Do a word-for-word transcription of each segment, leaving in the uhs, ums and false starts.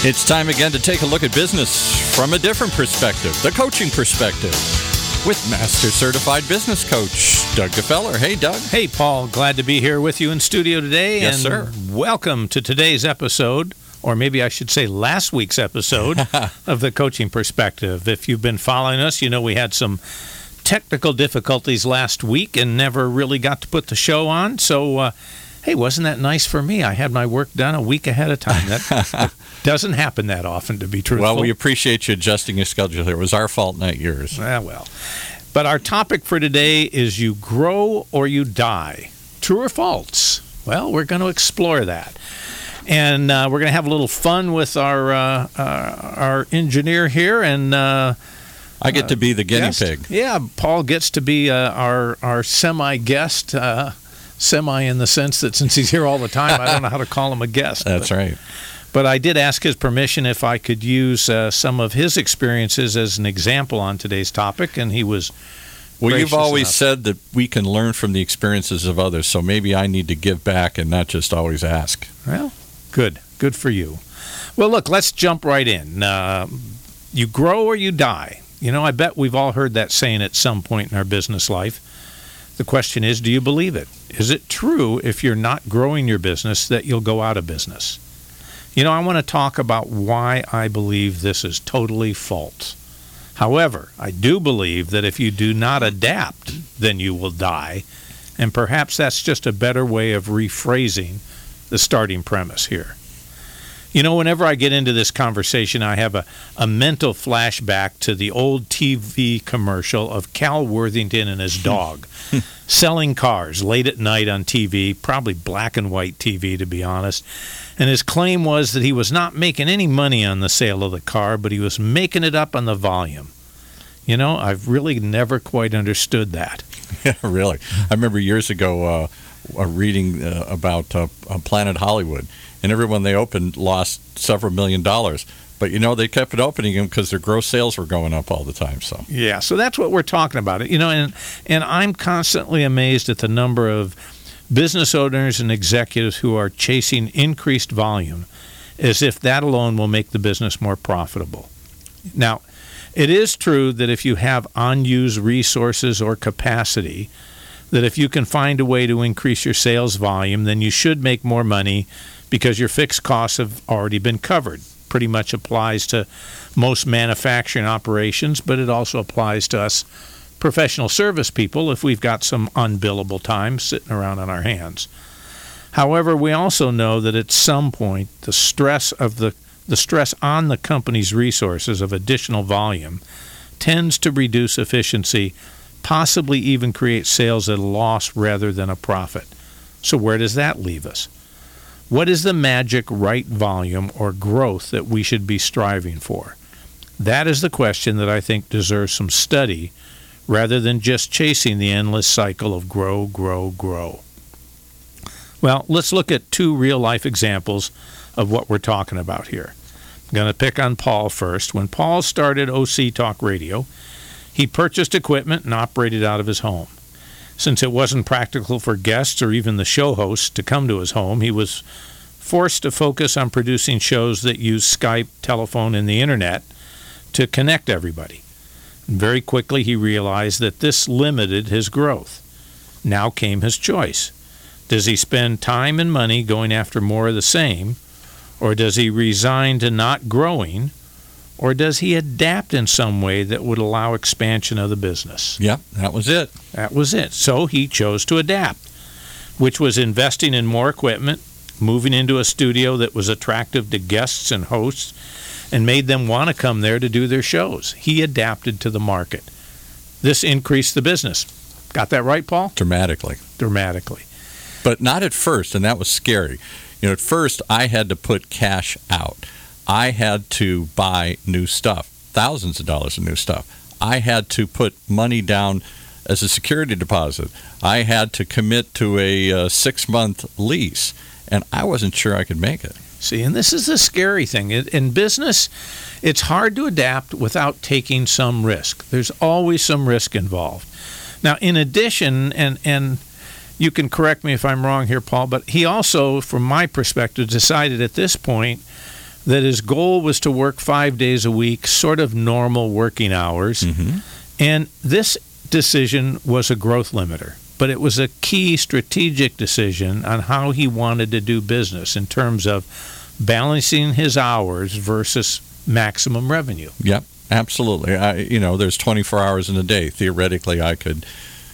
It's time again to take a look at business from a different perspective, the coaching perspective, with Master Certified Business Coach Doug Gefeller. Hey, Doug. Hey, Paul. Glad to be here with you in studio today. Yes, and sir. Welcome to today's episode, or maybe I should say last week's episode of the Coaching Perspective. If you've been following us, you know we had some technical difficulties last week and never really got to put the show on. So, uh, hey, wasn't that nice for me? I had my work done a week ahead of time. That, that doesn't happen that often, to be truthful. Well, we appreciate you adjusting your schedule here. It was our fault, not yours. Ah, well. But our topic for today is you grow or you die. True or false? Well, we're going to explore that. And uh, we're going to have a little fun with our uh, uh, our engineer here. And uh, I get to be the guinea guest. pig. Yeah, Paul gets to be uh, our, our semi-guest. Uh, semi in the sense that since he's here all the time, I don't know how to call him a guest. That's but, right. But I did ask his permission if I could use uh, some of his experiences as an example on today's topic, and he was Well, you've always enough. said that we can learn from the experiences of others, so maybe I need to give back and not just always ask. Well, good. Good for you. Well, look, let's jump right in. Uh, you grow or you die. You know, I bet we've all heard that saying at some point in our business life. The question is, do you believe it? Is it true if you're not growing your business that you'll go out of business? You know, I want to talk about why I believe this is totally false. However, I do believe that if you do not adapt, then you will die. And perhaps that's just a better way of rephrasing the starting premise here. You know, whenever I get into this conversation, I have a, a mental flashback to the old T V commercial of Cal Worthington and his dog selling cars late at night on T V, probably black and white T V, to be honest. And his claim was that he was not making any money on the sale of the car, but he was making it up on the volume. You know, I've really never quite understood that. Yeah, really. I remember years ago uh, uh, reading uh, about uh, Planet Hollywood, and everyone they opened lost several million dollars. But, you know, they kept it opening them because their gross sales were going up all the time. So yeah, so that's what we're talking about. You know, and and I'm constantly amazed at the number of business owners and executives who are chasing increased volume as if that alone will make the business more profitable. Now, it is true that if you have unused resources or capacity, that if you can find a way to increase your sales volume, then you should make more money because your fixed costs have already been covered. Pretty much applies to most manufacturing operations, but it also applies to us professional service people if we've got some unbillable time sitting around on our hands. However, we also know that at some point the stress of the the stress on the company's resources of additional volume tends to reduce efficiency, possibly even create sales at a loss rather than a profit. So where does that leave us? What is the magic right volume or growth that we should be striving for? That is the question that I think deserves some study rather than just chasing the endless cycle of grow, grow, grow. Well, let's look at two real-life examples of what we're talking about here. I'm going to pick on Paul first. When Paul started O C Talk Radio, he purchased equipment and operated out of his home. Since it wasn't practical for guests or even the show hosts to come to his home, he was forced to focus on producing shows that use Skype, telephone, and the internet to connect everybody. And very quickly he realized that this limited his growth. Now came his choice. Does he spend time and money going after more of the same, or does he resign to not growing, or does he adapt in some way that would allow expansion of the business? yeah, that was it. That was it. So he chose to adapt, which was investing in more equipment, moving into a studio that was attractive to guests and hosts, and made them want to come there to do their shows. He adapted to the market. This increased the business. Got that right, Paul? Dramatically. Dramatically. But not at first, and that was scary. You know, at first, I had to put cash out. I had to buy new stuff, thousands of dollars of new stuff. I had to put money down as a security deposit. I had to commit to a uh, six-month lease, and I wasn't sure I could make it. See, and this is the scary thing. In business, it's hard to adapt without taking some risk. There's always some risk involved. Now, in addition, and and you can correct me if I'm wrong here, Paul, but he also, from my perspective, decided at this point that his goal was to work five days a week, sort of normal working hours. Mm-hmm. And this decision was a growth limiter, but it was a key strategic decision on how he wanted to do business in terms of balancing his hours versus maximum revenue. Yep, absolutely. I, you know, there's twenty-four hours in a day. Theoretically, I could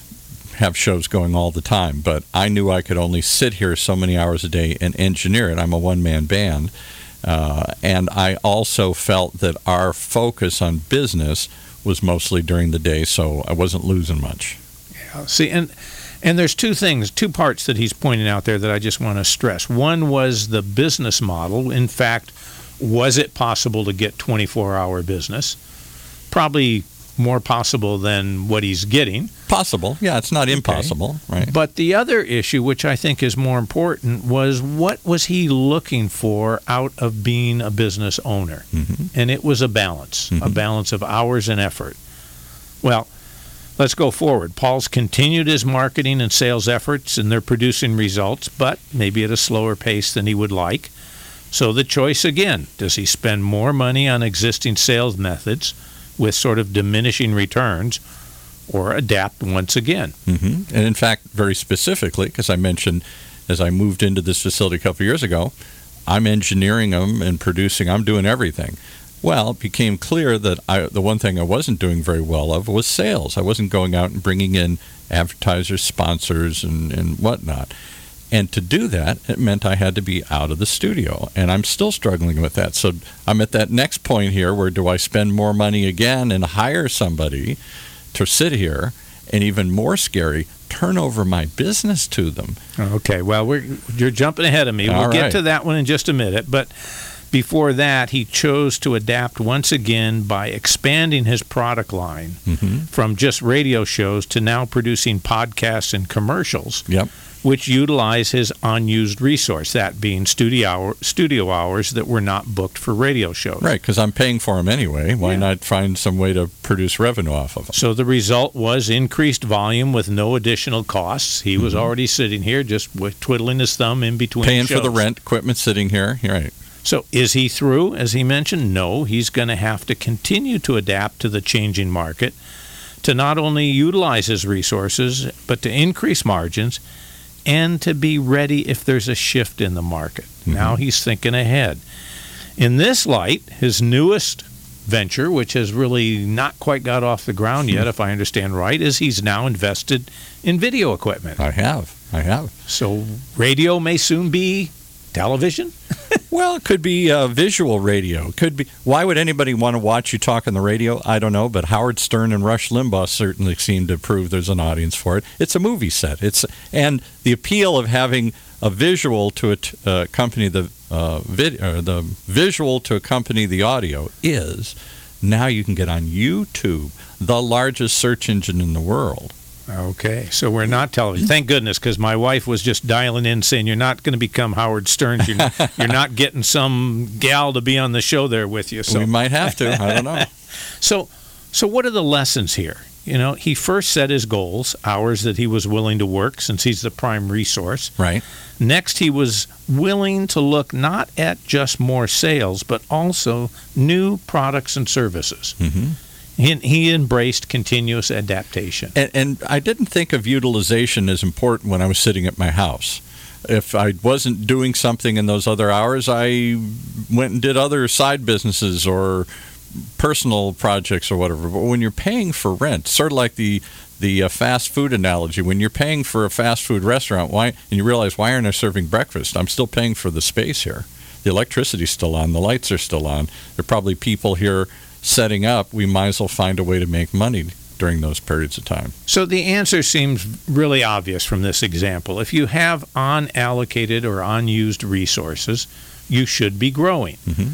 have shows going all the time, but I knew I could only sit here so many hours a day and engineer it. I'm a one-man band, uh, and I also felt that our focus on business was mostly during the day, so I wasn't losing much. Yeah. See, and and there's two things, two parts that he's pointing out there that I just want to stress. One was the business model. In fact, was it possible to get twenty-four hour business? Probably more possible than what he's getting. Possible. Yeah, it's not impossible, okay. Right? But the other issue, which I think is more important, was what was he looking for out of being a business owner? Mm-hmm. And it was a balance, mm-hmm. a balance of hours and effort. Well, let's go forward. Paul's continued his marketing and sales efforts, and they're producing results, but maybe at a slower pace than he would like. So the choice again, does he spend more money on existing sales methods with sort of diminishing returns, or adapt once again? Mm-hmm. And in fact, very specifically, because I mentioned as I moved into this facility a couple of years ago, I'm engineering them and producing, I'm doing everything. Well, it became clear that I, the one thing I wasn't doing very well of was sales. I wasn't going out and bringing in advertisers, sponsors, and, and whatnot. And to do that, it meant I had to be out of the studio. And I'm still struggling with that. So I'm at that next point here where do I spend more money again and hire somebody to sit here, and even more scary, turn over my business to them? Okay, well, we're, you're jumping ahead of me. All we'll get right. to that one in just a minute. But before that, he chose to adapt once again by expanding his product line mm-hmm. from just radio shows to now producing podcasts and commercials. Yep. Which utilize his unused resource, that being studio hour, studio hours that were not booked for radio shows. Right, because I'm paying for them anyway. Why Yeah. not find some way to produce revenue off of them? So the result was increased volume with no additional costs. He was Mhm. already sitting here just with twiddling his thumb in between Paying shows. for the rent, equipment sitting here. You're right. So is he through, as he mentioned? No, he's going to have to continue to adapt to the changing market, to not only utilize his resources, but to increase margins and to be ready if there's a shift in the market. Mm-hmm. Now he's thinking ahead. In this light, his newest venture, which has really not quite got off the ground yet, if I understand right, is he's now invested in video equipment. I have. I have. So radio may soon be television? Well, it could be uh, visual radio. It could be. Why would anybody want to watch you talk on the radio? I don't know, but Howard Stern and Rush Limbaugh certainly seem to prove there's an audience for it. It's a movie set. It's and the appeal of having a visual to t- uh, accompany the uh, vid- or the visual to accompany the audio is now you can get on YouTube, the largest search engine in the world. Okay, so we're not television. Thank goodness, because my wife was just dialing in saying, you're not going to become Howard Stern. You're not, you're not getting some gal to be on the show there with you. So We might have to. I don't know. So, so what are the lessons here? You know, he first set his goals, hours that he was willing to work since he's the prime resource. Right. Next, he was willing to look not at just more sales, but also new products and services. Mm-hmm. He, he embraced continuous adaptation. And, and I didn't think of utilization as important when I was sitting at my house. If I wasn't doing something in those other hours, I went and did other side businesses or personal projects or whatever. But when you're paying for rent, sort of like the the uh, fast food analogy, when you're paying for a fast food restaurant, why and you realize, why aren't I serving breakfast? I'm still paying for the space here. The electricity's still on. The lights are still on. There are probably people here setting up. We might as well find a way to make money during those periods of time. So the answer seems really obvious from this example. If you have unallocated or unused resources, you should be growing. Mm-hmm.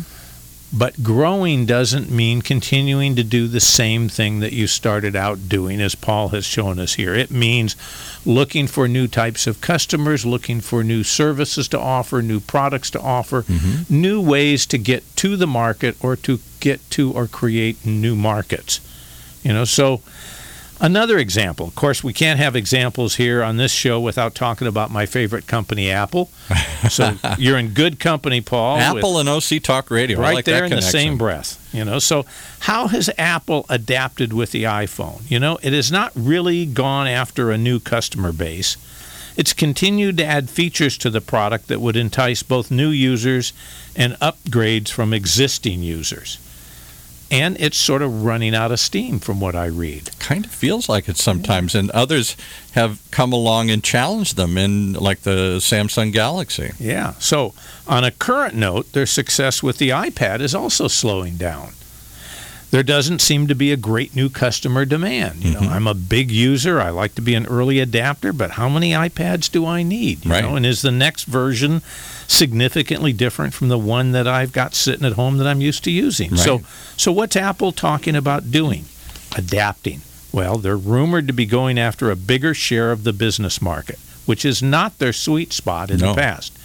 But growing doesn't mean continuing to do the same thing that you started out doing, as Paul has shown us here. It means looking for new types of customers, looking for new services to offer, new products to offer, Mm-hmm. new ways to get to the market or to get to or create new markets. You know, so Another example, of course, we can't have examples here on this show without talking about my favorite company, Apple. So you're in good company, Paul. Apple and O C Talk Radio. Right I like there that in the connection. same breath. You know, so how has Apple adapted with the iPhone? You know, it has not really gone after a new customer base. It's continued to add features to the product that would entice both new users and upgrades from existing users. And it's sort of running out of steam from what I read. Kind of feels like it sometimes, and others have come along and challenged them in like the Samsung Galaxy. Yeah. So on a current note, their success with the iPad is also slowing down. There doesn't seem to be a great new customer demand. You know, Mm-hmm. I'm a big user. I like to be an early adapter, but how many iPads do I need? You Right. know, and is the next version significantly different from the one that I've got sitting at home that I'm used to using? Right. So, so what's Apple talking about doing? Adapting. Well, they're rumored to be going after a bigger share of the business market, which is not their sweet spot in No. the past.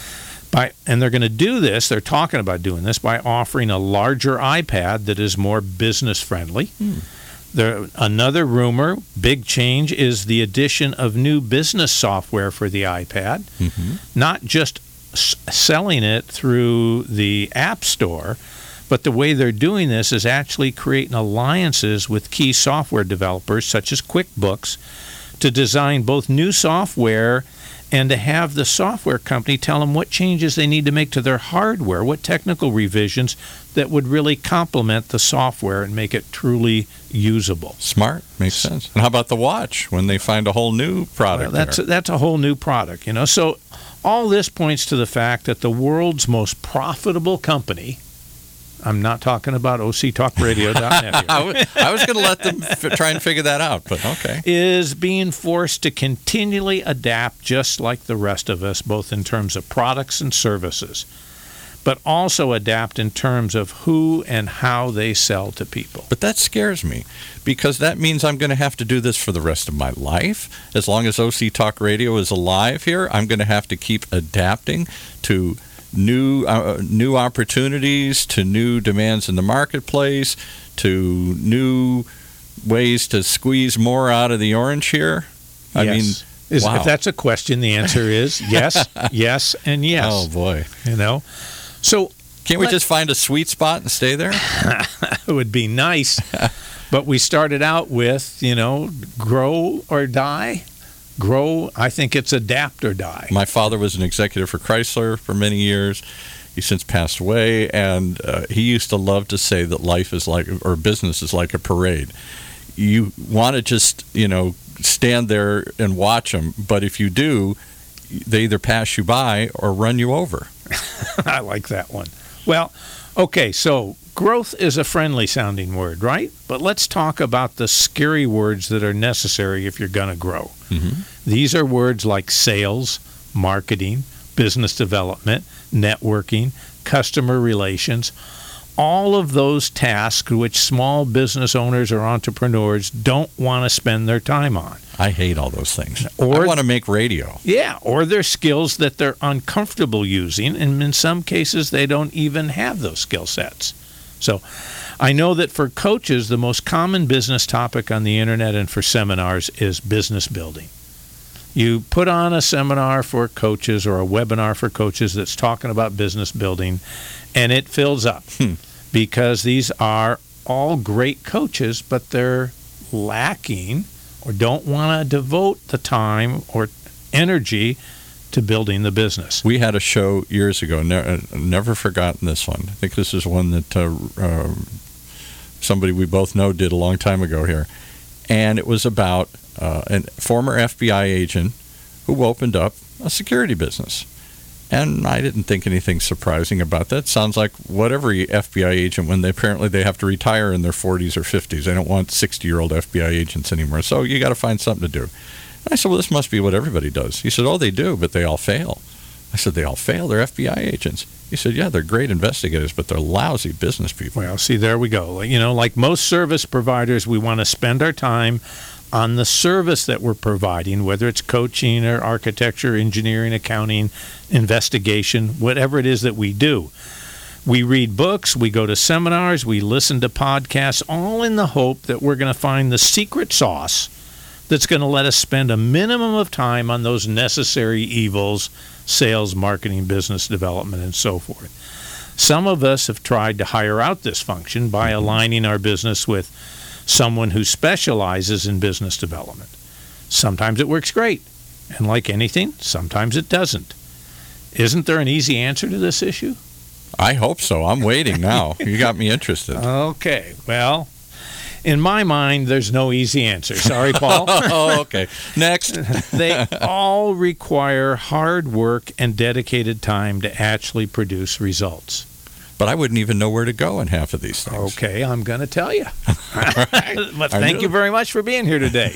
By, and they're going to do this, they're talking about doing this by offering a larger iPad that is more business friendly. Hmm. There, another rumor, big change, is the addition of new business software for the iPad, Mm-hmm. not just s- selling it through the App Store, but the way they're doing this is actually creating alliances with key software developers such as QuickBooks to design both new software and to have the software company tell them what changes they need to make to their hardware, what technical revisions that would really complement the software and make it truly usable. Smart. Makes sense. And how about the watch when they find a whole new product? Well, that's there? a, that's a whole new product, you know. So all this points to the fact that the world's most profitable company, I'm not talking about O C Talk Radio dot net here, I was, I was going to let them f- try and figure that out, but okay. is being forced to continually adapt just like the rest of us, both in terms of products and services, but also adapt in terms of who and how they sell to people. But that scares me because that means I'm going to have to do this for the rest of my life. As long as O C Talk Radio is alive here, I'm going to have to keep adapting to new uh, new opportunities, to new demands in the marketplace, to new ways to squeeze more out of the orange here. I Yes. mean, Is, wow. if that's a question, the answer is yes, yes, and yes. Oh boy. You know, so Can't we let- just find a sweet spot and stay there? it would be nice, but we started out with, you know, grow or die. Grow, I think it's adapt or die. My father was an executive for Chrysler for many years. He's since passed away, and uh, he used to love to say that life is like, or business is like a parade. You want to just, you know, stand there and watch them, but if you do, they either pass you by or run you over. I like that one. Well, okay, so growth is a friendly sounding word, right? But let's talk about the scary words that are necessary if you're going to grow. Mm-hmm. These are words like sales, marketing, business development, networking, customer relations, all of those tasks which small business owners or entrepreneurs don't want to spend their time on. I hate all those things. Or- I want to make radio. Yeah, or they're skills that they're uncomfortable using, and in some cases they don't even have those skill sets. So I know that for coaches, the most common business topic on the internet and for seminars is business building. You put on a seminar for coaches or a webinar for coaches that's talking about business building, and it fills up Hmm. because these are all great coaches, but they're lacking or don't want to devote the time or energy to building the business. We had a show years ago, ne- never forgotten this one. I think this is one that uh, uh, somebody we both know did a long time ago here. And it was about uh, a former F B I agent who opened up a security business. And I didn't think anything surprising about that. Sounds like what every F B I agent, when they apparently they have to retire in their forties or fifties. They don't want sixty-year-old F B I agents anymore. So you got to find something to do. I said, well, this must be what everybody does. He said, oh, they do, but they all fail. I said, they all fail? They're F B I agents. He said, yeah, they're great investigators, but they're lousy business people. Well, see, there we go. You know, like most service providers, we want to spend our time on the service that we're providing, whether it's coaching or architecture, engineering, accounting, investigation, whatever it is that we do. We read books, we go to seminars, we listen to podcasts, all in the hope that we're going to find the secret sauce that's going to let us spend a minimum of time on those necessary evils, sales, marketing, business development, and so forth. Some of us have tried to hire out this function by aligning our business with someone who specializes in business development. Sometimes it works great, and like anything, sometimes it doesn't. Isn't there an easy answer to this issue? I hope so. I'm waiting now. You got me interested. Okay. Well, in my mind, there's no easy answer. Sorry, Paul. Oh, okay. Next. They all require hard work and dedicated time to actually produce results. But I wouldn't even know where to go in half of these things. Okay, I'm going to tell you. But thank you very much for being here today.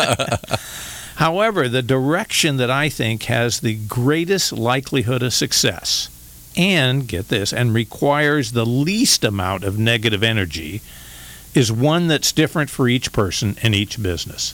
However, the direction that I think has the greatest likelihood of success, and, get this, and requires the least amount of negative energy, is one that's different for each person and each business.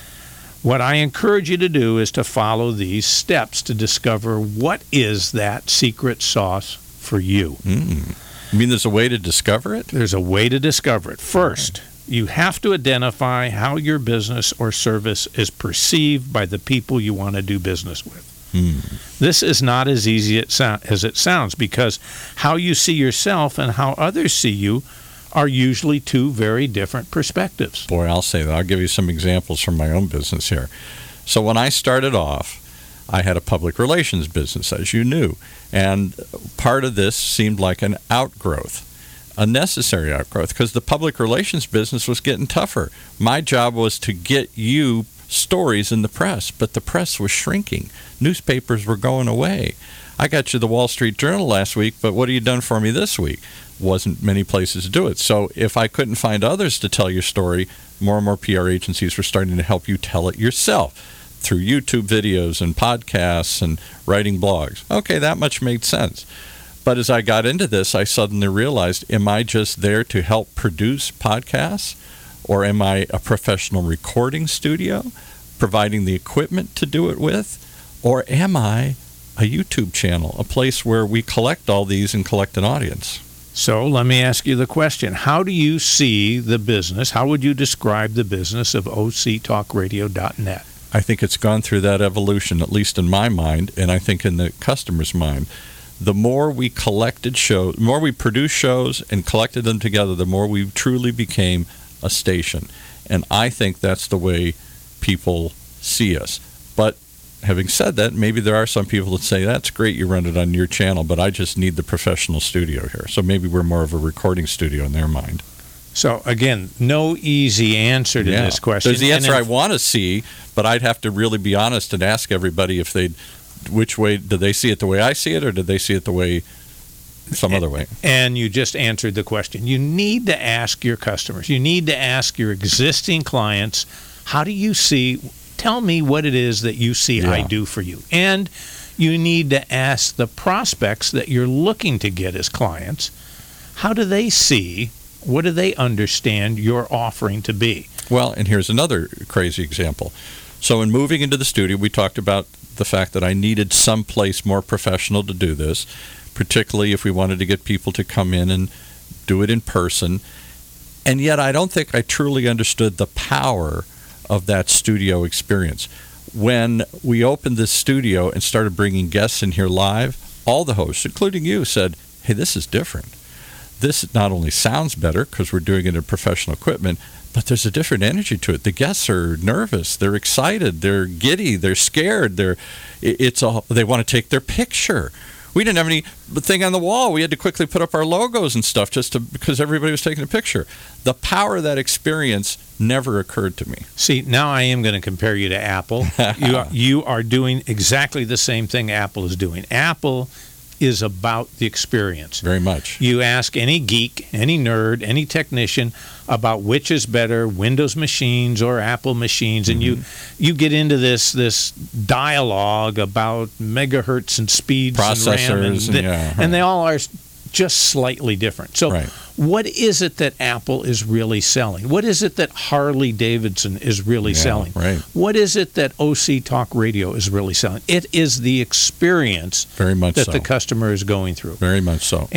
What I encourage you to do is to follow these steps to discover what is that secret sauce for you. Mm. You mean there's a way to discover it? There's a way to discover it. First, you have to identify how your business or service is perceived by the people you want to do business with. Hmm. This is not as easy as it sounds, because how you see yourself and how others see you are usually two very different perspectives. Boy, I'll say that. I'll give you some examples from my own business here. So when I started off, I had a public relations business, as you knew, and part of this seemed like an outgrowth, a necessary outgrowth, because the public relations business was getting tougher. My job was to get you stories in the press, but the press was shrinking. Newspapers were going away. I got you the Wall Street Journal last week, but what have you done for me this week? Wasn't many places to do it. So if I couldn't find others to tell your story, more and more P R agencies were starting to help you tell it yourself through YouTube videos and podcasts and writing blogs. Okay, that much made sense. But as I got into this, I suddenly realized, am I just there to help produce podcasts? Or am I a professional recording studio, providing the equipment to do it with? Or am I a YouTube channel, a place where we collect all these and collect an audience? So let me ask you the question. How do you see the business? How would you describe the business of O C talk radio dot net? I think it's gone through that evolution, at least in my mind, and I think in the customer's mind. The more we collected shows, the more we produced shows and collected them together, the more we truly became a station. And I think that's the way people see us. But having said that, maybe there are some people that say, that's great, you run it on your channel, but I just need the professional studio here. So maybe we're more of a recording studio in their mind. So, again, no easy answer to yeah. this question. There's the answer if, I want to see, but I'd have to really be honest and ask everybody if they'd, which way, do they see it the way I see it, or do they see it the way some other way? And you just answered the question. You need to ask your customers. You need to ask your existing clients, how do you see, tell me what it is that you see yeah. I do for you. And you need to ask the prospects that you're looking to get as clients, how do they see, what do they understand your offering to be? Well, and here's another crazy example. So in moving into the studio, we talked about the fact that I needed some place more professional to do this, particularly if we wanted to get people to come in and do it in person. And yet I don't think I truly understood the power of that studio experience. When we opened this studio and started bringing guests in here live, all the hosts, including you, said, hey, this is different. This not only sounds better because we're doing it in professional equipment, but there's a different energy to it. The guests are nervous, they're excited, they're giddy, they're scared, they're it's a they want to take their picture. We didn't have any thing on the wall. We had to quickly put up our logos and stuff just to because everybody was taking a picture. The power of that experience never occurred to me. See, now I am going to compare you to Apple. you are, you are doing exactly the same thing Apple is doing. Apple is about the experience. Very much. You ask any geek, any nerd, any technician about which is better, Windows machines or Apple machines, and mm-hmm. you you get into this this dialogue about megahertz and speeds processors and RAM, and, and, the, yeah, right. and they all are just slightly different. So right. what is it that Apple is really selling? What is it that Harley Davidson is really yeah, selling? Right. What is it that O C Talk Radio is really selling? It is the experience Very much that so. the customer is going through. Very much so. And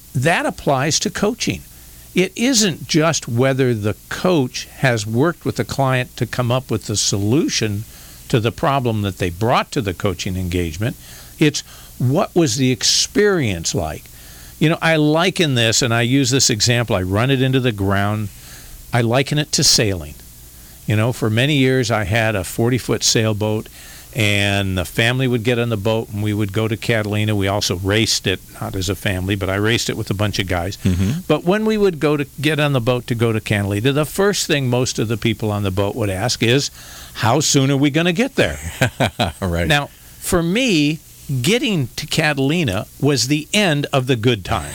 that applies to coaching. It isn't just whether the coach has worked with the client to come up with the solution to the problem that they brought to the coaching engagement. It's what was the experience like. You know, I liken this, and I use this example. I run it into the ground. I liken it to sailing. You know, for many years I had a forty-foot sailboat, and the family would get on the boat, and we would go to Catalina. We also raced it, not as a family, but I raced it with a bunch of guys. Mm-hmm. But when we would go to get on the boat to go to Catalina, the first thing most of the people on the boat would ask is, how soon are we going to get there? Right. Now, for me, getting to Catalina was the end of the good time.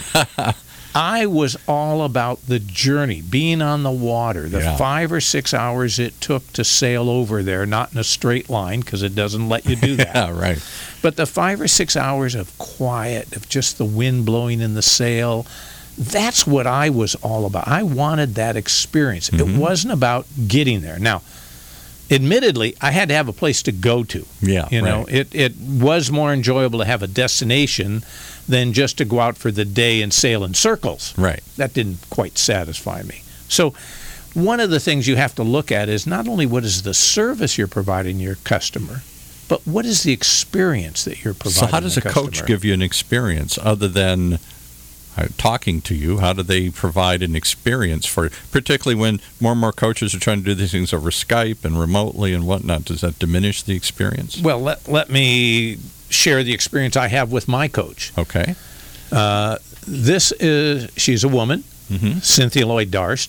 I was all about the journey, being on the water, the yeah. five or six hours it took to sail over there, not in a straight line because it doesn't let you do that. Yeah, right. But the five or six hours of quiet, of just the wind blowing in the sail, that's what I was all about. I wanted that experience. Mm-hmm. It wasn't about getting there. Now, admittedly, I had to have a place to go to. Yeah, you know, right. it it was more enjoyable to have a destination than just to go out for the day and sail in circles. Right. That didn't quite satisfy me. So one of the things you have to look at is not only what is the service you're providing your customer, but what is the experience that you're providing. So how does a customer? coach give you an experience other than uh, talking to you? How do they provide an experience for you? Particularly when more and more coaches are trying to do these things over Skype and remotely and whatnot. Does that diminish the experience? Well, let, let me share the experience I have with my coach. Okay. Uh, this is, she's a woman, mm-hmm. Cynthia Lloyd Darst.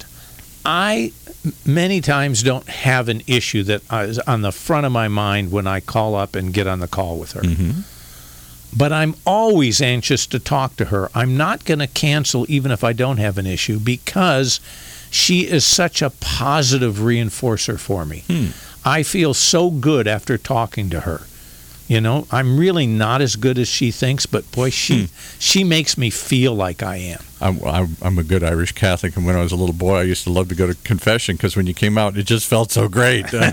I many times don't have an issue that is on the front of my mind when I call up and get on the call with her. Mm-hmm. But I'm always anxious to talk to her. I'm not going to cancel even if I don't have an issue because she is such a positive reinforcer for me. Hmm. I feel so good after talking to her. You know, I'm really not as good as she thinks, but boy, she hmm. she makes me feel like I am. I'm, I'm, I'm a good Irish Catholic, and when I was a little boy, I used to love to go to confession because when you came out, it just felt so great. Oh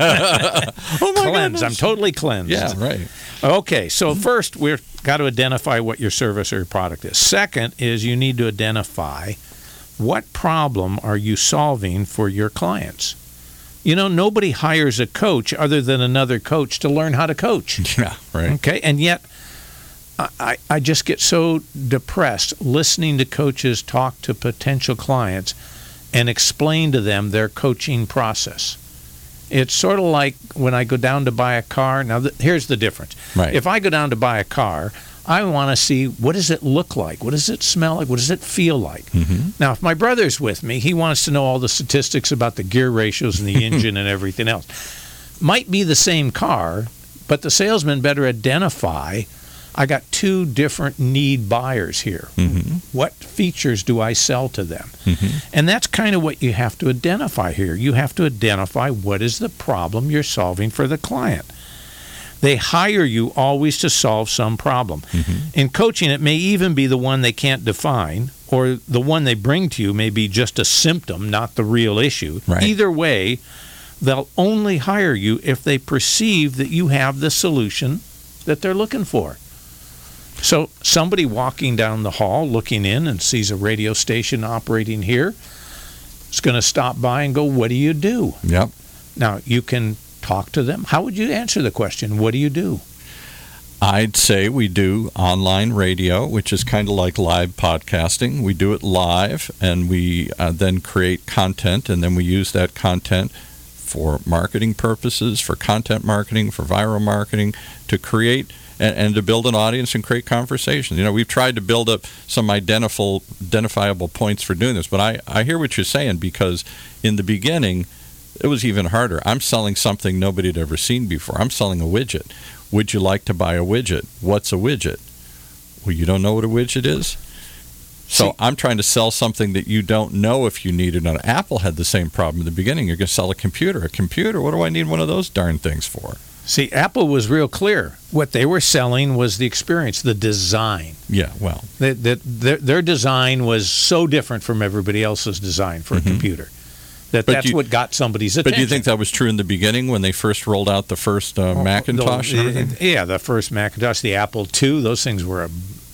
my Cleansed. goodness. I'm totally cleansed. Yeah, right. Okay, so first, we've got to identify what your service or product is. Second is you need to identify what problem are you solving for your clients. You know, nobody hires a coach other than another coach to learn how to coach. Yeah, right. Okay, and yet I, I just get so depressed listening to coaches talk to potential clients and explain to them their coaching process. It's sort of like when I go down to buy a car. Now, th- here's the difference. Right. If I go down to buy a car, I want to see what does it look like? What does it smell like? What does it feel like? Mm-hmm. Now, if my brother's with me, he wants to know all the statistics about the gear ratios and the engine and everything else. Might be the same car, but the salesman better identify, I got two different need buyers here. Mm-hmm. What features do I sell to them? Mm-hmm. And that's kind of what you have to identify here. You have to identify what is the problem you're solving for the client. They hire you always to solve some problem. Mm-hmm. In coaching, it may even be the one they can't define, or the one they bring to you may be just a symptom, not the real issue. Right. Either way, they'll only hire you if they perceive that you have the solution that they're looking for. So somebody walking down the hall looking in and sees a radio station operating here is going to stop by and go, what do you do? Yep. Now, you can talk to them. How would you answer the question, what do you do? I'd say we do online radio, which is kind of like live podcasting. We do it live, and we uh, then create content, and then we use that content for marketing purposes, for content marketing, for viral marketing, to create and, and to build an audience and create conversation. You know, we've tried to build up some identifiable, identifiable points for doing this, but I, I hear what you're saying, because in the beginning, it was even harder. I'm selling something nobody had ever seen before. I'm selling a widget. Would you like to buy a widget? What's a widget? Well, you don't know what a widget is? So See, I'm trying to sell something that you don't know if you need it. Now, Apple had the same problem in the beginning. You're going to sell a computer. A computer? What do I need one of those darn things for? See, Apple was real clear. What they were selling was the experience, the design. Yeah, well. That, that their, their design was so different from everybody else's design for mm-hmm. a computer. That but that's you, what got somebody's attention. But do you think that was true in the beginning when they first rolled out the first uh, oh, Macintosh? The, and everything? Yeah, the first Macintosh, the Apple two, those things were a,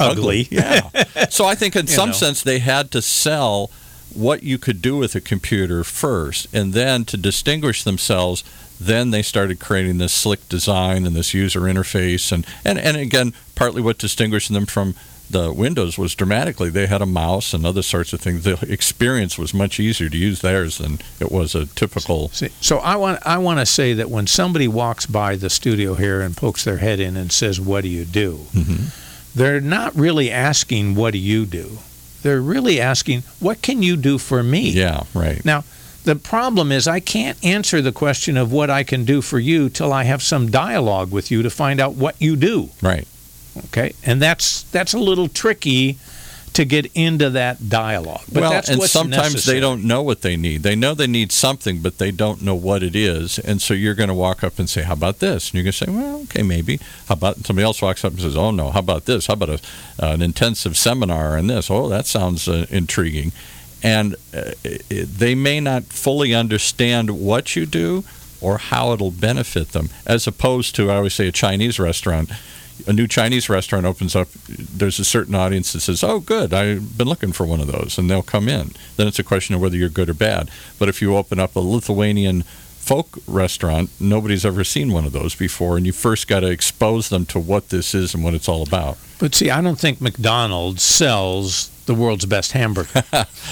ugly. Yeah. So I think in You some know. sense they had to sell what you could do with a computer first, and then to distinguish themselves, then they started creating this slick design and this user interface. And, and, and again, partly what distinguished them from the Windows was dramatically they had a mouse and other sorts of things. The experience was much easier to use theirs than it was a typical. See, so I want I want to say that when somebody walks by the studio here and pokes their head in and says, "What do you do?" Mm-hmm. They're not really asking, "What do you do?" They're really asking, "What can you do for me?" Yeah, right. Now, the problem is I can't answer the question of what I can do for you till I have some dialogue with you to find out what you do. Right. Okay, and that's that's a little tricky to get into that dialogue. But well, that's and what's sometimes necessary. they don't know what they need. They know they need something, but they don't know what it is. And so you're going to walk up and say, "How about this?" And you're going to say, "Well, okay, maybe." How about and somebody else walks up and says, "Oh no, how about this? How about a, uh, an intensive seminar on this? Oh, that sounds uh, intriguing." And uh, it, they may not fully understand what you do or how it'll benefit them, as opposed to, I always say, a Chinese restaurant. A new Chinese restaurant opens up, there's a certain audience that says, "Oh, good, I've been looking for one of those," and they'll come in. Then it's a question of whether you're good or bad. But if you open up a Lithuanian folk restaurant, nobody's ever seen one of those before, and you first got to expose them to what this is and what it's all about. But see, I don't think McDonald's sells the world's best hamburger.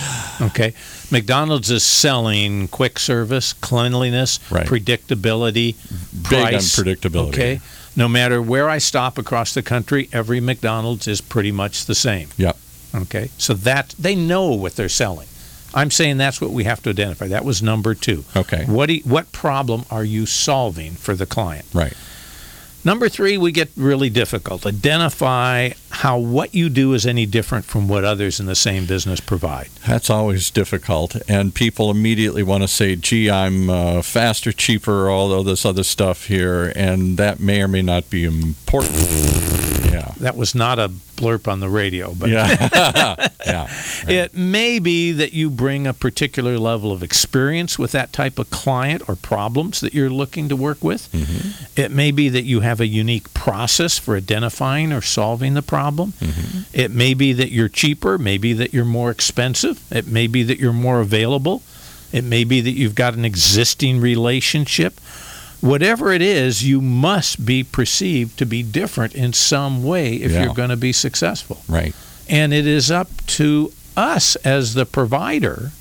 Okay? McDonald's is selling quick service, cleanliness, Right. predictability, Big price. on predictability. Okay? No matter where I stop across the country, every McDonald's is pretty much the same. Yep. Okay? So that they know what they're selling. I'm saying that's what we have to identify. That was number two. Okay. What do you, what problem are you solving for the client? Right. Number three, we get really difficult. Identify how what you do is any different from what others in the same business provide. That's always difficult, and people immediately want to say, "Gee, I'm uh, faster, cheaper, all of this other stuff here," and that may or may not be important. Yeah. That was not a blurb on the radio, but Yeah. Yeah. Right. it may be that you bring a particular level of experience with that type of client or problems that you're looking to work with. Mm-hmm. It may be that you have a unique process for identifying or solving the problem. Mm-hmm. It may be that you're cheaper, maybe that you're more expensive. It may be that you're more available. It may be that you've got an existing relationship. Whatever it is, you must be perceived to be different in some way if Yeah. you're going to be successful. Right. And it is up to us as the provider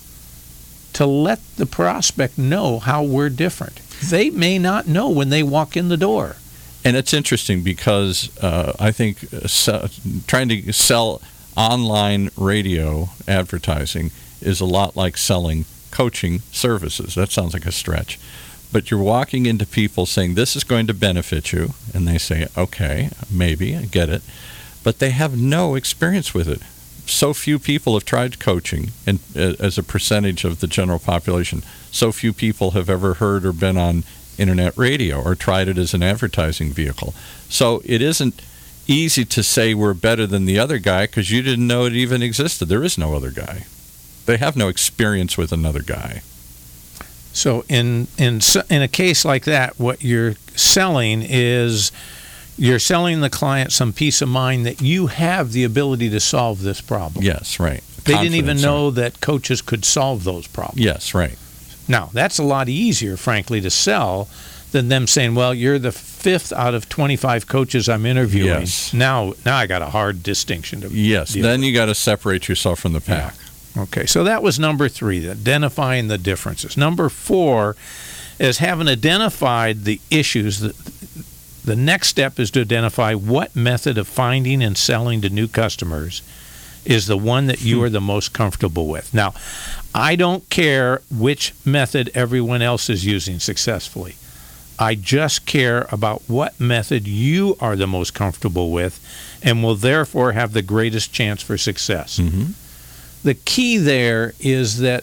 to let the prospect know how we're different. They may not know when they walk in the door. And it's interesting because uh, I think uh, se- trying to sell online radio advertising is a lot like selling coaching services. That sounds like a stretch. But you're walking into people saying, "This is going to benefit you." And they say, "Okay, maybe, I get it." But they have no experience with it. So few people have tried coaching, and uh, as a percentage of the general population, so few people have ever heard or been on internet radio or tried it as an advertising vehicle. So it isn't easy to say we're better than the other guy because you didn't know it even existed. There is no other guy. They have no experience with another guy. So in in in a case like that, what you're selling is you're selling the client some peace of mind that you have the ability to solve this problem. Yes, right. They didn't even Confidence in know that coaches could solve those problems. it. Yes, right. Now, that's a lot easier, frankly, to sell than them saying, "Well, you're the fifth out of twenty-five coaches I'm interviewing." Yes. Now, now I got a hard distinction to Yes, deal then with. you got to separate yourself from the pack. Okay, so that was number three, identifying the differences. Number four is having identified the issues. The, the next step is to identify what method of finding and selling to new customers is the one that you are the most comfortable with. Now, I don't care which method everyone else is using successfully. I just care about what method you are the most comfortable with and will therefore have the greatest chance for success. Mm-hmm. The key there is that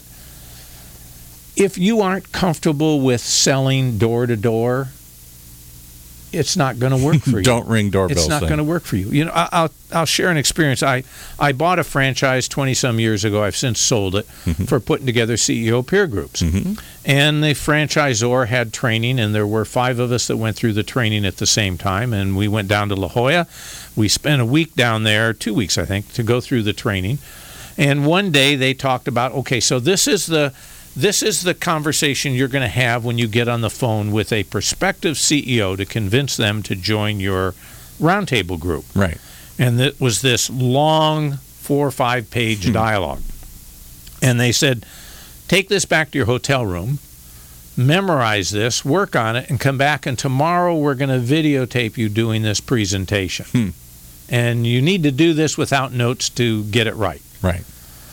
if you aren't comfortable with selling door to door, it's not going to work for you. Don't ring doorbells. It's not going to work for you. You know, I- I'll I'll share an experience. I I bought a franchise twenty some years ago. I've since sold it Mhm. for putting together C E O peer groups. Mhm. And the franchisor had training, and there were five of us that went through the training at the same time. And we went down to La Jolla. We spent a week down there, two weeks I think, to go through the training. And one day they talked about, okay, so this is the this is the conversation you're going to have when you get on the phone with a prospective C E O to convince them to join your roundtable group. Right. And it was this long four or five page Hmm. dialogue. And they said, take this back to your hotel room, memorize this, work on it, and come back, and tomorrow we're going to videotape you doing this presentation. Hmm. And you need to do this without notes to get it right. Right.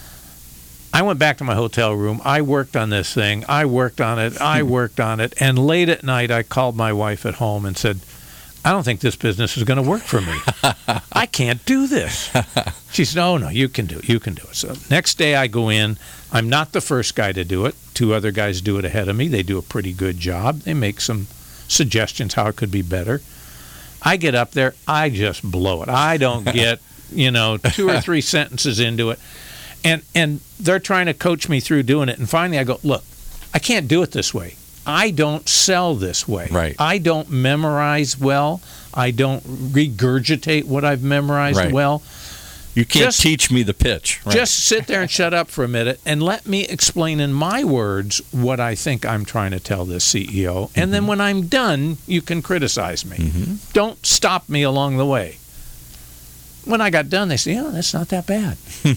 I went back to my hotel room. I worked on this thing. I worked on it. I worked on it. And late at night, I called my wife at home and said, I don't think this business is going to work for me. I can't do this. She said, oh, no, you can do it. You can do it. So next day I go in. I'm not the first guy to do it. Two other guys do it ahead of me. They do a pretty good job. They make some suggestions how it could be better. I get up there. I just blow it. I don't get, you know, two or three sentences into it. And and they're trying to coach me through doing it. And finally I go, look, I can't do it this way. I don't sell this way. Right. I don't memorize well. I don't regurgitate what I've memorized Right. well. You can't Just- teach me the pitch. Right. Just sit there and shut up for a minute and let me explain in my words what I think I'm trying to tell this C E O. And then when I'm done, you can criticize me. Mhm. Don't stop me along the way. When I got done, they said, yeah, that's not that bad.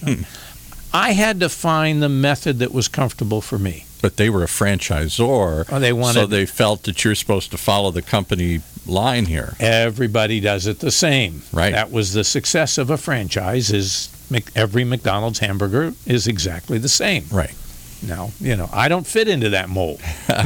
I had to find the method that was comfortable for me. But they were a franchisor, Oh, they wanted- so they felt that you're supposed to follow the company line here. Everybody does it the same. Right. That was the success of a franchise. Is Mc- every McDonald's hamburger is exactly the same. Right. Now, you know, I don't fit into that mold.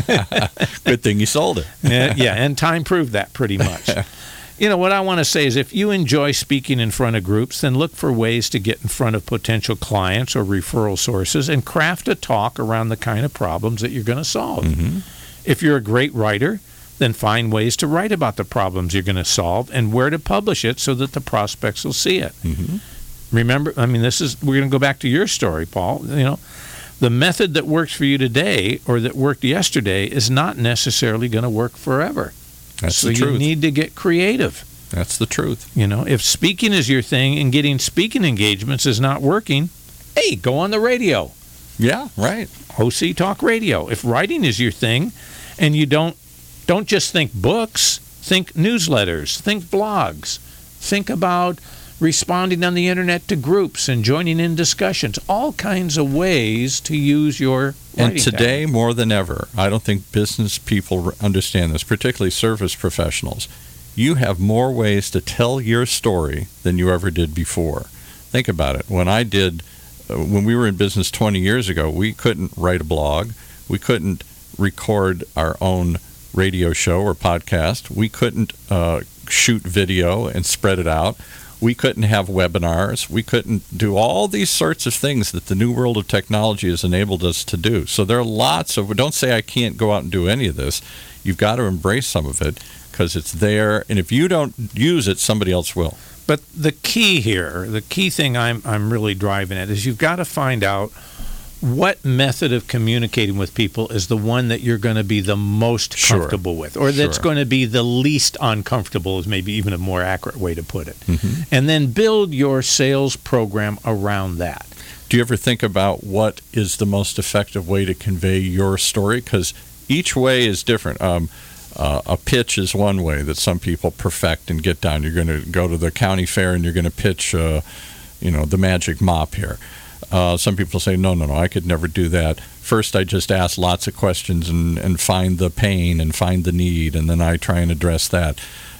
Good thing you sold it. Yeah, yeah, and time proved that pretty much. You know, what I want to say is if you enjoy speaking in front of groups, then look for ways to get in front of potential clients or referral sources and craft a talk around the kind of problems that you're going to solve. Mhm. If you're a great writer, then find ways to write about the problems you're going to solve and where to publish it so that the prospects will see it. Mhm. Remember, I mean, this is, we're going to go back to your story, Paul. You know, the method that works for you today or that worked yesterday is not necessarily going to work forever. That's so the you truth. need to get creative. That's the truth. You know, if speaking is your thing and getting speaking engagements is not working, hey, go on the radio. Yeah, right. O C Talk Radio. If writing is your thing and you don't don't just think books, think newsletters, think blogs, think about responding on the internet to groups and joining in discussions, all kinds of ways to use your And writing today, talent. more than ever, I don't think business people r- understand this, particularly service professionals. You have more ways to tell your story than you ever did before. Think about it. When I did, uh, when we were in business twenty years ago, we couldn't write a blog. We couldn't record our own radio show or podcast. We couldn't uh, shoot video and spread it out. We couldn't have webinars. We couldn't do all these sorts of things that the new world of technology has enabled us to do. So there are lots of, don't say I can't go out and do any of this. You've got to embrace some of it because it's there. And if you don't use it, somebody else will. But the key here, the key thing I'm I'm really driving at is you've got to find out what method of communicating with people is the one that you're going to be the most Sure. comfortable with, or that's Sure. going to be the least uncomfortable is maybe even a more accurate way to put it. Mhm. And then build your sales program around that. Do you ever think about what is the most effective way to convey your story? Because each way is different. Um, uh, a pitch is one way that some people perfect and get down. You're going to go to the county fair and you're going to pitch, uh, you know, the magic mop here. Uh, some people say, no, no, no, I could never do that. First, I just ask lots of questions and, and find the pain and find the need, and then I try and address that.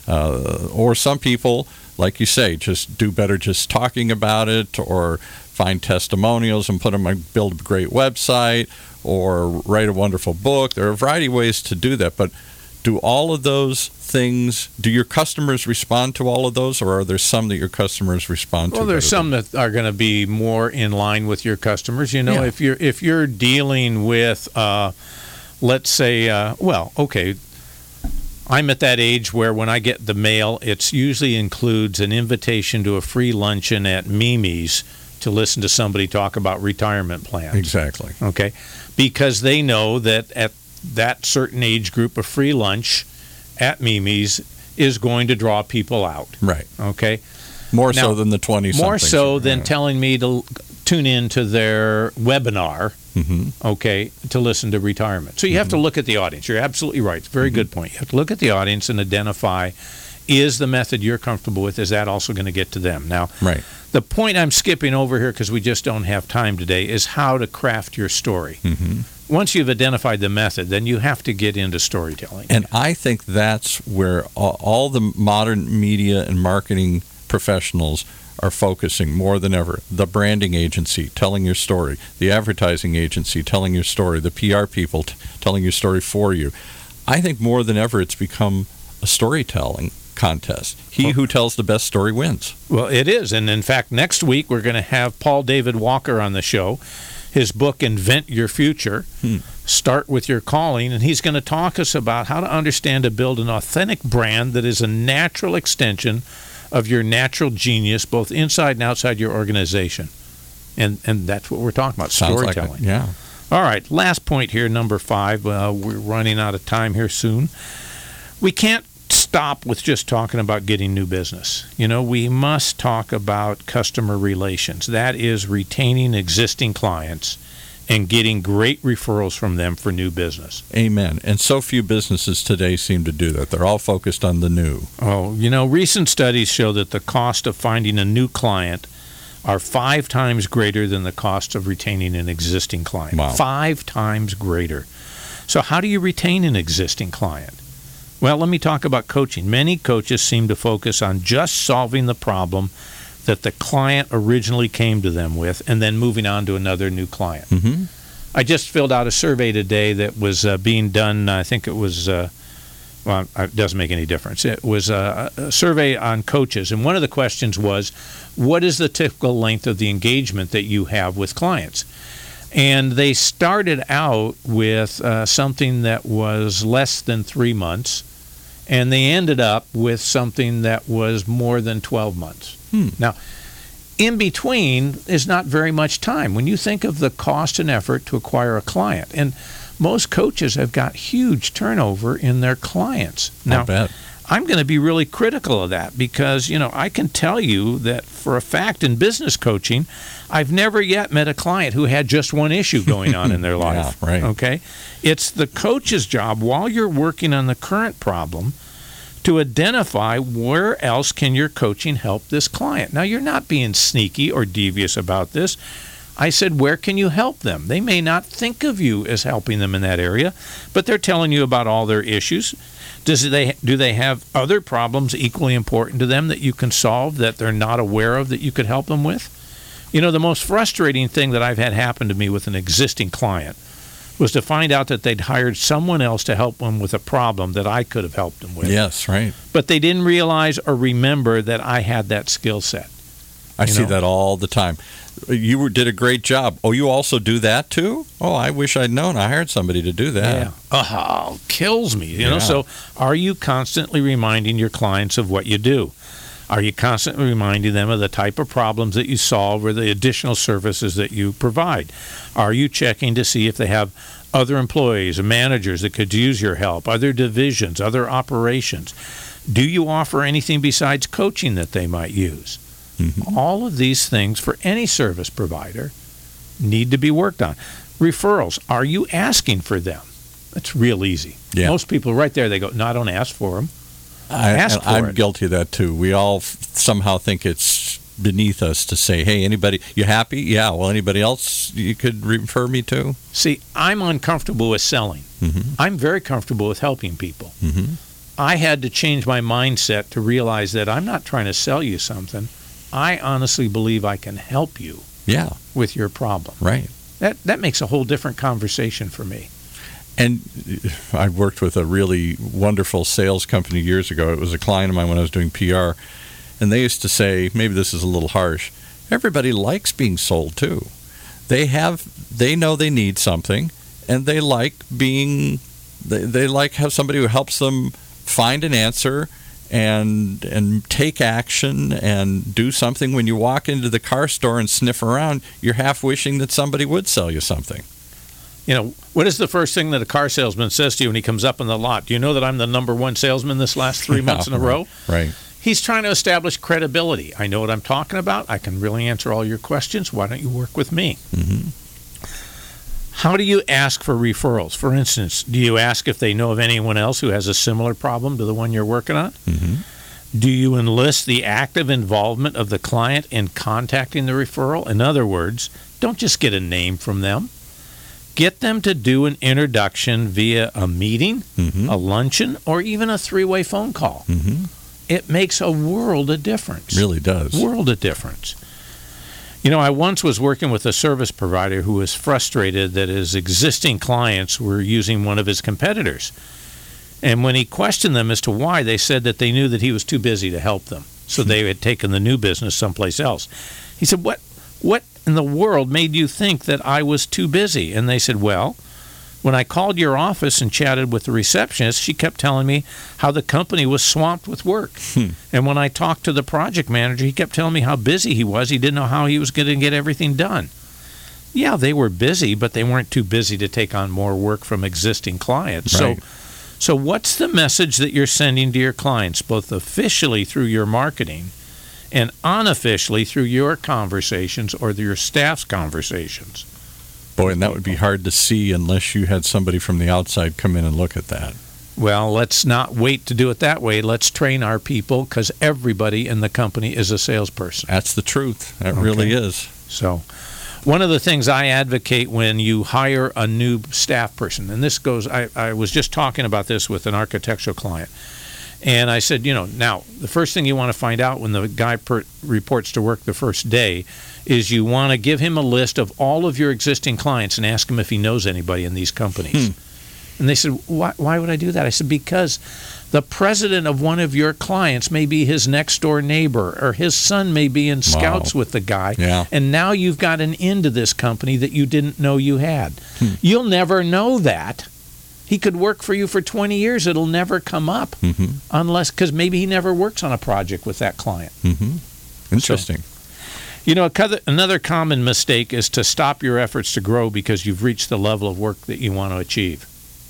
Uh, or some people, like you say, just do better just talking about it, or find testimonials and put them on, build a great website, or write a wonderful book. There are a variety of ways to do that, but do all of those things, do your customers respond to all of those, or are there some that your customers respond to? Well, there's better some that are going to be more in line with your customers. You know, Yeah. if you're if you're dealing with, uh, let's say, uh, well, okay, I'm at that age where when I get the mail, it usually includes an invitation to a free luncheon at Mimi's to listen to somebody talk about retirement plans. Exactly. Okay? Because they know that at that certain age group, a free lunch at Mimi's is going to draw people out. Right. Okay? More Now, so than the twenty-somethings. More so than yeah. telling me to tune in to their webinar, mm-hmm. okay, to listen to retirement. So you mm-hmm. have to look at the audience. You're absolutely right. It's a very mm-hmm. good point. You have to look at the audience and identify, is the method you're comfortable with, is that also going to get to them? Now, right. the point I'm skipping over here because we just don't have time today is how to craft your story. Mm-hmm. Once you've identified the method, then you have to get into storytelling. And I think that's where all, all the modern media and marketing professionals are focusing more than ever. The branding agency telling your story, the advertising agency telling your story, the P R people t- telling your story for you. I think more than ever it's become a storytelling contest. He who tells the best story wins. Well, it is. And in fact, next week we're going to have Paul David Walker on the show. His book, Invent Your Future, hmm. Start With Your Calling, and he's going to talk us about how to understand and build an authentic brand that is a natural extension of your natural genius, both inside and outside your organization. And and that's what we're talking about, Sounds storytelling. Like it, yeah. All right, last point here, number five. Uh, we're running out of time here soon. We can't stop with just talking about getting new business. You know, we must talk about customer relations. That is retaining existing clients and getting great referrals from them for new business. Amen. And so few businesses today seem to do that. They're all focused on the new. Oh, you know, recent studies show that the cost of finding a new client are five times greater than the cost of retaining an existing client. Wow. Five times greater. So how do you retain an existing client? Well, let me talk about coaching. Many coaches seem to focus on just solving the problem that the client originally came to them with and then moving on to another new client. Mm-hmm. I just filled out a survey today that was uh, being done, I think it was, uh, well, it doesn't make any difference. It was a, a survey on coaches, and one of the questions was, what is the typical length of the engagement that you have with clients? And they started out with uh, something that was less than three months, and they ended up with something that was more than twelve months. Hmm. Now, in between is not very much time. When you think of the cost and effort to acquire a client, and most coaches have got huge turnover in their clients. Now, I bet. I'm going to be really critical of that because, you know, I can tell you that for a fact in business coaching, I've never yet met a client who had just one issue going on in their life. Yeah, right. Okay? It's the coach's job while you're working on the current problem to identify where else can your coaching help this client. Now, you're not being sneaky or devious about this. I said, where can you help them? They may not think of you as helping them in that area, but they're telling you about all their issues. Does they do they have other problems equally important to them that you can solve that they're not aware of that you could help them with? You know, the most frustrating thing that I've had happen to me with an existing client was to find out that they'd hired someone else to help them with a problem that I could have helped them with. Yes, right. But they didn't realize or remember that I had that skill set. I You see know? that all the time. You were, did a great job. Oh, you also do that too? Oh, I wish I'd known. I hired somebody to do that. Yeah. Oh, kills me. You know. Yeah. So, are you constantly reminding your clients of what you do? Are you constantly reminding them of the type of problems that you solve or the additional services that you provide? Are you checking to see if they have other employees or managers that could use your help, other divisions, other operations? Do you offer anything besides coaching that they might use? Mm-hmm. All of these things for any service provider need to be worked on. Referrals, are you asking for them? It's real easy. Yeah. Most people right there, they go, no, I don't ask for them. I, Ask for I'm it. guilty of that too. We all f- somehow think it's beneath us to say, hey, anybody, you happy? Yeah, well, anybody else you could refer me to? See, I'm uncomfortable with selling. Mm-hmm. I'm very comfortable with helping people. Mm-hmm. I had to change my mindset to realize that I'm not trying to sell you something. I honestly believe I can help you Yeah, with your problem. right. That that makes a whole different conversation for me. And I worked with a really wonderful sales company years ago. It was a client of mine when I was doing P R, and they used to say, maybe this is a little harsh, everybody likes being sold too. They have, they know they need something, and they like being, they, they like have somebody who helps them find an answer and and take action and do something. When you walk into the car store and sniff around, you're half wishing that somebody would sell you something. You know, what is the first thing that a car salesman says to you when he comes up in the lot? Do you know that I'm the number one salesman this last three Yeah, months in a right, row? Right. He's trying to establish credibility. I know what I'm talking about. I can really answer all your questions. Why don't you work with me? Mm-hmm. How do you ask for referrals? For instance, do you ask if they know of anyone else who has a similar problem to the one you're working on? Mm-hmm. Do you enlist the active involvement of the client in contacting the referral? In other words, don't just get a name from them. Get them to do an introduction via a meeting, Mm-hmm. a luncheon, or even a three-way phone call. Mm-hmm. It makes a world of difference. Really does. World of difference. You know, I once was working with a service provider who was frustrated that his existing clients were using one of his competitors. And when he questioned them as to why, they said that they knew that he was too busy to help them. So they had taken the new business someplace else. He said, what, what in the world made you think that I was too busy? And they said, well, when I called your office and chatted with the receptionist, she kept telling me how the company was swamped with work. Hmm. And when I talked to the project manager, he kept telling me how busy he was. He didn't know how he was going to get everything done. Yeah, they were busy, but they weren't too busy to take on more work from existing clients. Right. So, so what's the message that you're sending to your clients, both officially through your marketing and unofficially through your conversations or your staff's conversations? Boy, and that would be hard to see unless you had somebody from the outside come in and look at that. Well, let's not wait to do it that way. Let's train our people, because everybody in the company is a salesperson. That's the truth. That Okay. really is. So one of the things I advocate when you hire a new staff person, and this goes, I, I was just talking about this with an architectural client, and I said, you know, now, the first thing you want to find out when the guy per, reports to work the first day is you want to give him a list of all of your existing clients and ask him if he knows anybody in these companies. Hmm. And they said, why, why would I do that? I said, because the president of one of your clients may be his next door neighbor, or his son may be in scouts Wow. with the guy. Yeah. And now you've got an into this company that you didn't know you had. Hmm. You'll never know that. He could work for you for twenty years. It'll never come up Mm-hmm. unless, because maybe he never works on a project with that client. Mm-hmm. Interesting. You know, another common mistake is to stop your efforts to grow because you've reached the level of work that you want to achieve.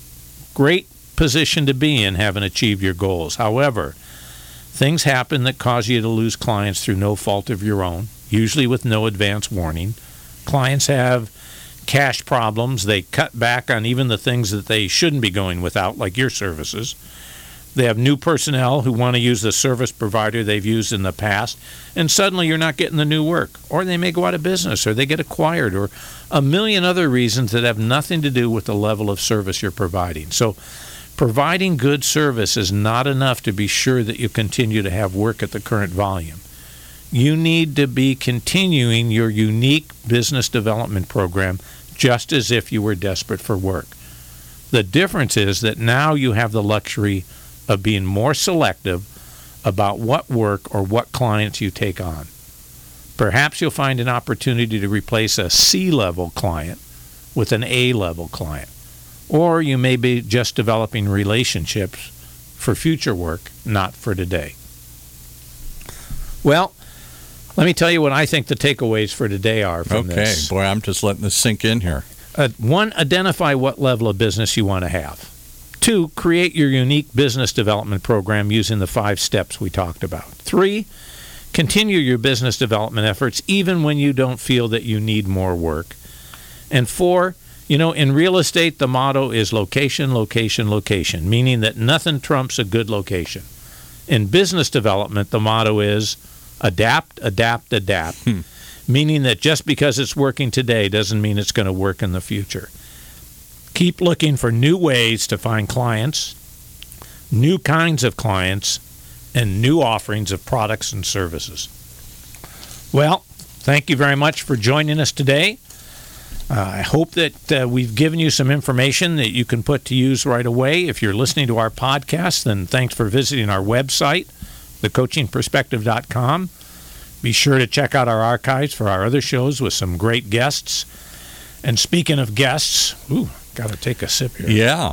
Great position to be in, having achieved your goals. However, things happen that cause you to lose clients through no fault of your own, usually with no advance warning. Clients have cash problems. They cut back on even the things that they shouldn't be going without, like your services. They have new personnel who want to use the service provider they've used in the past, and suddenly you're not getting the new work. Or they may go out of business, or they get acquired, or a million other reasons that have nothing to do with the level of service you're providing. So providing good service is not enough to be sure that you continue to have work at the current volume. You need to be continuing your unique business development program just as if you were desperate for work. The difference is that now you have the luxury of being more selective about what work or what clients you take on. Perhaps you'll find an opportunity to replace a C-level client with an A-level client. Or you may be just developing relationships for future work, not for today. Well, let me tell you what I think the takeaways for today are from Okay. this. Boy, I'm just letting this sink in here. Uh, one, identify what level of business you want to have. Two, create your unique business development program using the five steps we talked about. Three, continue your business development efforts even when you don't feel that you need more work. And four, you know, in real estate, the motto is location, location, location, meaning that nothing trumps a good location. In business development, the motto is adapt, adapt, adapt, Hmm. meaning that just because it's working today doesn't mean it's going to work in the future. Keep looking for new ways to find clients, new kinds of clients, and new offerings of products and services. Well, thank you very much for joining us today. Uh, I hope that uh, we've given you some information that you can put to use right away. If you're listening to our podcast, then thanks for visiting our website, the coaching perspective dot com. Be sure to check out our archives for our other shows with some great guests. And speaking of guests, ooh, got to take a sip here. Yeah.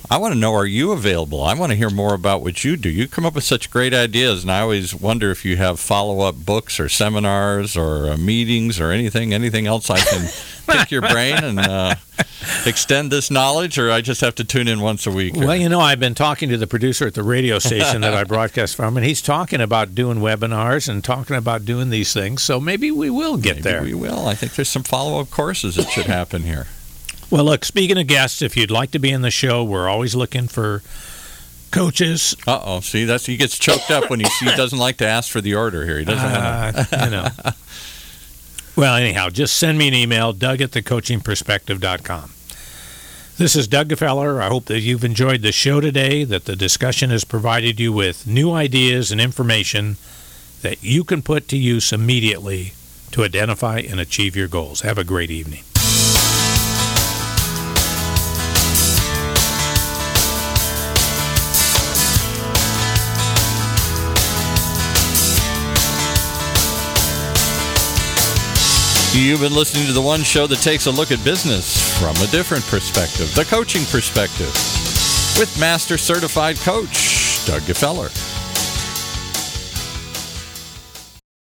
I want to know, are you available? I want to hear more about what you do. You come up with such great ideas, and I always wonder if you have follow-up books or seminars or uh, meetings or anything, anything else I can pick your brain and uh, extend this knowledge, or I just have to tune in once a week? Well, you know, I've been talking to the producer at the radio station that I broadcast from, and he's talking about doing webinars and talking about doing these things, so maybe we will get maybe there. we will. I think there's some follow-up courses that should happen here. Well, look, speaking of guests, if you'd like to be in the show, we're always looking for coaches. Uh-oh. See, that's he gets choked up when he, he doesn't like to ask for the order here. He doesn't uh, want to. You know. Well, anyhow, just send me an email, Doug at the coaching perspective dot com. This is Doug Gefeller. I hope that you've enjoyed the show today, that the discussion has provided you with new ideas and information that you can put to use immediately to identify and achieve your goals. Have a great evening. You've been listening to the one show that takes a look at business from a different perspective, the coaching perspective, with Master Certified Coach Doug Gefeller.